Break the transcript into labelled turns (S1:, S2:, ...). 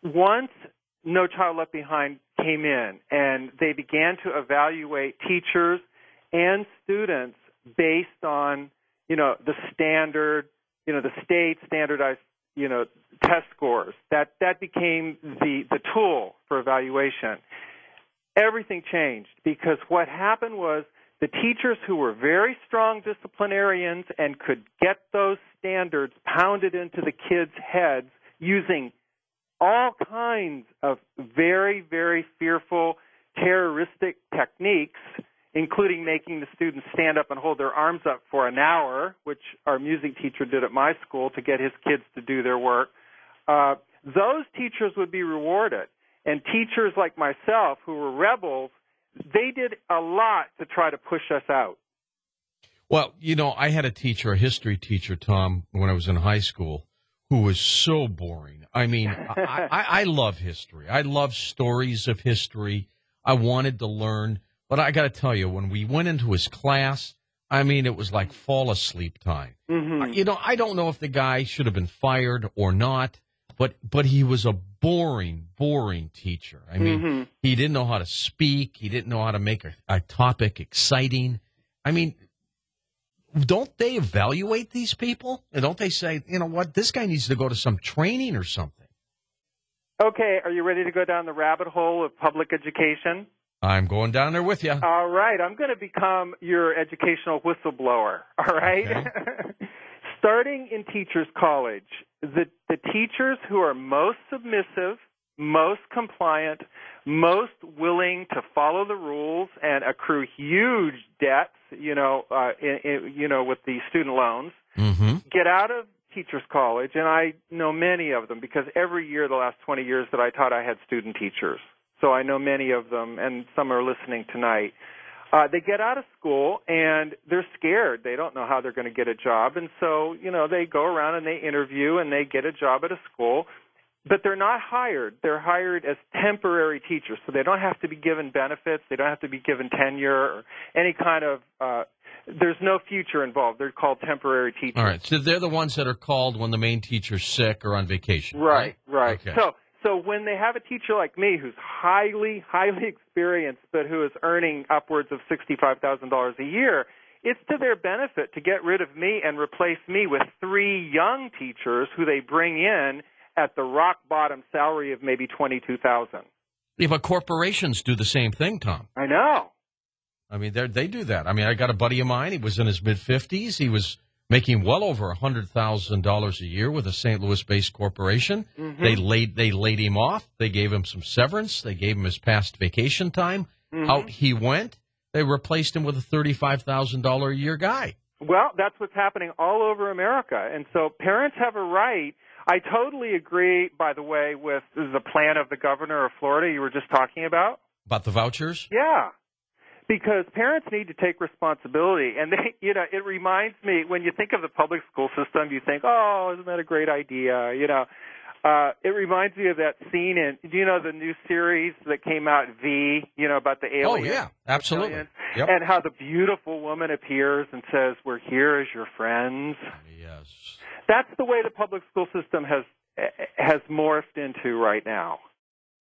S1: once No Child Left Behind came in and they began to evaluate teachers and students based on, the standard, the state standardized, test scores, that became the tool for evaluation. Everything changed because what happened was the teachers who were very strong disciplinarians and could get those standards pounded into the kids' heads using all kinds of very, very fearful, terroristic techniques, including making the students stand up and hold their arms up for an hour, which our music teacher did at my school to get his kids to do their work. Those teachers would be rewarded. And teachers like myself who were rebels, they did a lot to try to push us out.
S2: Well, I had a teacher, a history teacher, Tom, when I was in high school, who was so boring. I mean, I love history. I love stories of history. I wanted to learn. But I got to tell you, when we went into his class, it was like fall asleep time.
S1: Mm-hmm.
S2: I don't know if the guy should have been fired or not, but he was a boring teacher. He didn't know how to speak. He didn't know how to make a topic exciting. Don't they evaluate these people? And don't they say, this guy needs to go to some training or something?
S1: Okay, are you ready to go down the rabbit hole of public education?
S2: I'm going down there with you.
S1: All right, I'm going to become your educational whistleblower, all right?
S2: Okay.
S1: Starting in Teachers College, the teachers who are most submissive, most compliant, most willing to follow the rules and accrue huge debts, with the student loans, get out of Teachers College, and I know many of them because every year the last 20 years that I taught, I had student teachers. So I know many of them, and some are listening tonight. They get out of school, and they're scared. They don't know how they're going to get a job, and so, they go around and they interview, and they get a job at a school. But they're not hired. They're hired as temporary teachers, so they don't have to be given benefits. They don't have to be given tenure or any kind of there's no future involved. They're called temporary teachers.
S2: All right, so they're the ones that are called when the main teacher's sick or on vacation.
S1: Right.
S2: Okay.
S1: So when they have a teacher like me who's highly, highly experienced but who is earning upwards of $65,000 a year, it's to their benefit to get rid of me and replace me with 3 young teachers who they bring in at the rock-bottom salary of maybe $22,000.
S2: Yeah, but corporations do the same thing, Tom.
S1: I know.
S2: They do that. I got a buddy of mine. He was in his mid-50s. He was making well over $100,000 a year with a St. Louis-based corporation.
S1: Mm-hmm.
S2: They laid him off. They gave him some severance. They gave him his past vacation time.
S1: Mm-hmm.
S2: Out he went. They replaced him with a $35,000 a year guy.
S1: Well, that's what's happening all over America. And so parents have a right. I totally agree, by the way, with the plan of the governor of Florida you were just talking about.
S2: About the vouchers?
S1: Yeah. Because parents need to take responsibility. And, it reminds me, when you think of the public school system, you think, oh, isn't that a great idea? It reminds me of that scene in, do you know the new series that came out, V, about the aliens?
S2: Oh, yeah, absolutely. Yep.
S1: And how the beautiful woman appears and says, we're here as your friends.
S2: Yes.
S1: That's the way the public school system has morphed into right now.